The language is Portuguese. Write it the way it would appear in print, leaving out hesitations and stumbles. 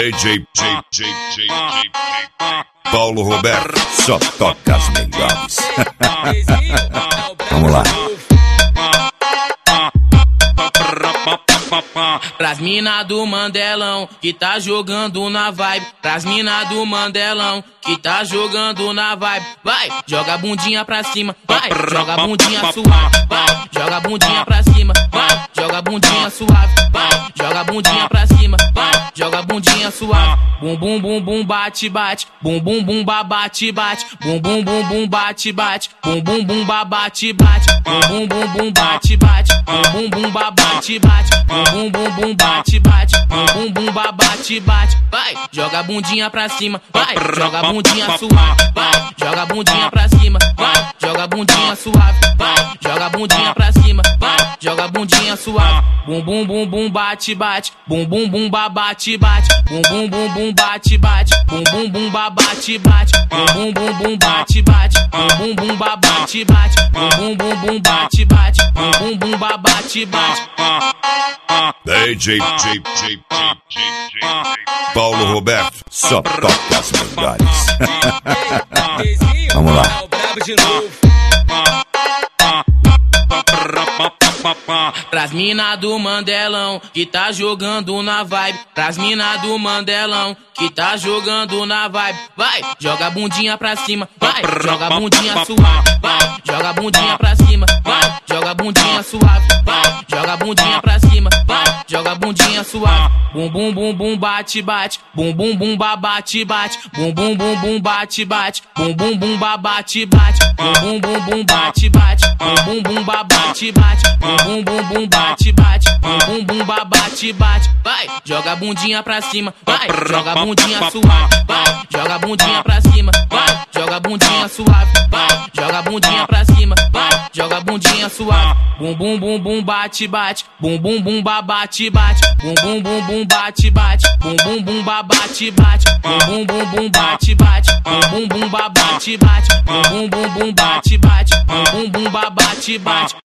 DJ Paulo Roberto, só toca as melhores. Vamos lá. Pras mina do Mandelão que tá jogando na vibe. Pras mina do Mandelão que tá jogando na vibe. Vai, joga a bundinha pra cima. Vai, joga a bundinha suave. Vai, joga a bundinha pra cima. Vai, joga a bundinha suave. Vai, joga a bundinha pra cima. Vai, joga a bundinha suave. Bum bum bum bum bate bate. Bum bum bum bate bate. Bum bum bum bum bate bate. Bum bum bum bate bate. Bum bum bum bum bate bate. Bum bum bum bate bate. Bum bum bum bate bate. Bum bum bate bate. Vai, joga a bundinha pra cima. Vai, joga a bundinha suave. Vai, joga a bundinha pra cima. Vai, joga a bundinha suave. Vai, joga a bundinha pra cima. Vai, joga a bundinha suave. Bum bum bum bum bate bate. Bum bum bum bate bate. Bum bum bum bum bate bate. Bum bum bum bate bate. Bum bum bum bum bate bate. Bum bum bum bate bate. Bum bum bum bate bate. Bum bum bum bate bate. DJ Paulo Roberto, só toca as melhores. Vamos lá. Pras mina do Mandelão que tá jogando na vibe. Pras mina do Mandelão que tá jogando na vibe. Vai, joga a bundinha pra cima. Vai, joga a bundinha suave. Vai, joga a bundinha pra cima. Vai, joga a bundinha suave. Vai, joga a bundinha pra cima. Vai, joga a bundinha suave. Bum bum bum bum bate bate. Bum bum bum bate bate. Bum bum bum bum bate bate. Bum bum bum bate bate. Bum bum bum bum bate bate. Bum bum bum bate bate. Bum bum bum bate bate. Bum bum bum bate bate. Vai, joga a bundinha pra cima. Vai, joga a bundinha suave. Vai, joga a bundinha pra cima. Vai, joga a bundinha suave. Vai, joga a bundinha pra cima. Vai, joga a bundinha suave. Bum bum bum bum bate bate. Bum bum bum bate bate. Bum bum bum bum bate bate. Bum bum bum bate bate. Bum bum bum bum bate bate. Bum bum bum bate bate. Bum bum bum bate bate. Bum bum bum bate bate.